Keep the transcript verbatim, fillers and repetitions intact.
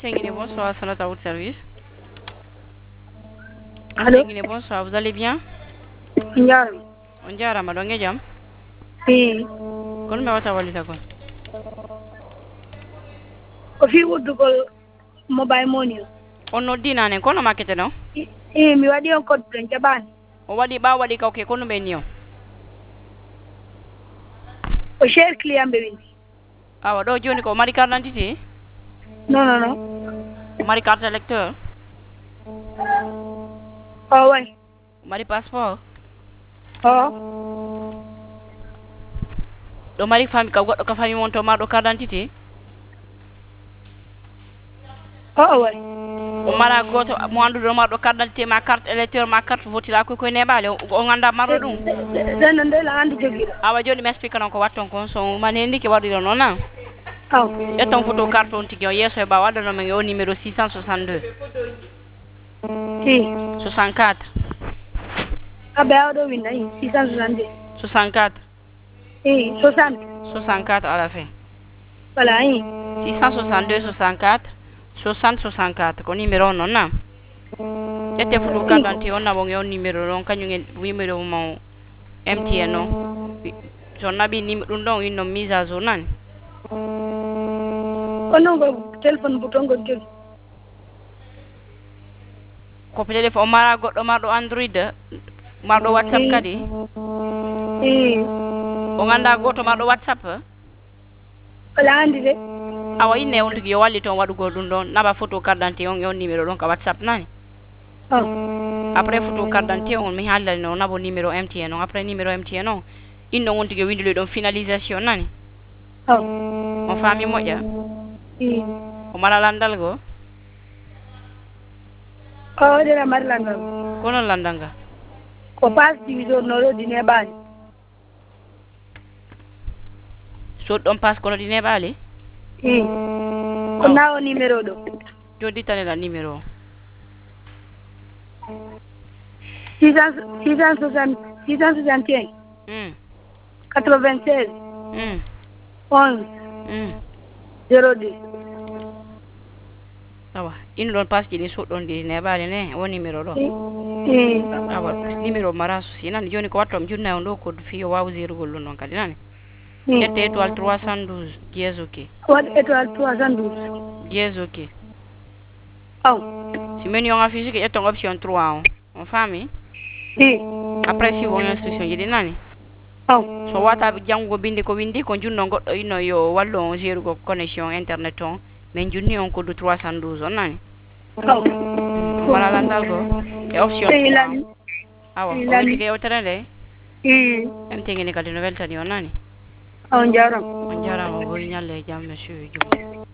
Mtengine, bonsoir, c'est notre service. Allô? Mtengine, bonsoir, vous allez bien? Njaro. On jarama ɗon e jaam. Eh. Kono mi wata wallita kon. Ko fi wuddugol mobile money o. On noddinane kono makkete no? Eh, mi waɗi on code plein jaɓani. O waɗi ɓaw waɗi kawke kono ɓe ni o. O cher client ɓe windi. Awa ɗo joni ko mari carte d'identité? Non, non, non. Mari carte électeur? O way. Mari passeport? O. Ɗo mari fami ka goɗɗo ka fami mon to marɗo carte d'identité? O o way. O mara goto mo anduɗo marɗo carte d'identité ma carte électeur ma carte votila koy koye neɓale o ganda marɗo ɗum. Ɗen nde la andi jogiɗo. Awa joni mi explique non ko watton kon so man hen ndiki waɗiro noon na? Aw. ƴetton photo carte on tigui o yesso e ɓawa waɗano men o numéro six cent soixante-deux. Si. soixante-quatre. Aɓe awɗo winda i six cent soixante-deux. soixante-quatre. Eh, soixante. soixante-quatre à la fin. Voilà, i. six cent soixante-deux soixante-quatre soixante soixante-quatre ko numéro on noon na? ƴette photo carte d'identité on nabon e on numéro ɗon kañum e numéro mo M T N o. So naɓi ɗum ɗon winno mise à jour nani? Ko non ko téléphone bouton ngol jogi. Ko téléphone o mara goɗɗo marɗo Android marɗo WhatsApp kadi? Eh. O ganda goto marɗo WhatsApp? Wala andi de. Awa inne on tigui yo walli toon waɗugo ɗum ɗon naɓa photo carte d'identité on e on numéro ɗon ka WhatsApp nani? Aw. Après photo carte d'identité on mi haalani no nabo numéro M T N on après numéro M T N on inno on tigui windoli ɗon finalisation nani? Aw. On faami moƴƴa? Eh. O mara landal go? O waɗira mari landal. Kono landal nga? Ko passe divisor no ɗo di neɓani. Soɗ ɗon passe kono ɗi neɓali? Eh. Ko na o numéro ɗo. Jodi tanela numéro o. six cent six cent soixante six cent soixante et un. Mm. quatre-vingt-seize. Mm. onze. Mm. zéro deux. Awa ino ɗon passe ji ɗi soɗɗon ɗi neɓali ne o numéro ɗo? Eh. Awa numéro mara souci nani joni ko wattom junna on ɗo ko fi o wawa zérugol ɗum ɗon kadi nani? Eh. ƴette étoile trois cent douze dièse ok. Waɗ étoile trois cent douze. dièse ok. Aw. Si menu on affiche que ƴetton option trois on on faami? Si. Après suivre on instruction ji ɗi nani? Aw. So wata janngugo binde ko windi ko junno goɗɗo inno yo wallu on gérugo connexion internet on min junni on koddu trois cent douze on nani? Aw. Wala landal go e option Sey trois. lami. Awa o Sey lami. wettike yewtere nde? Eh. em tegini kadi no weltani on nani? Aw jaram. On jarama o boyi ñalle e jaam monsieur Diouf.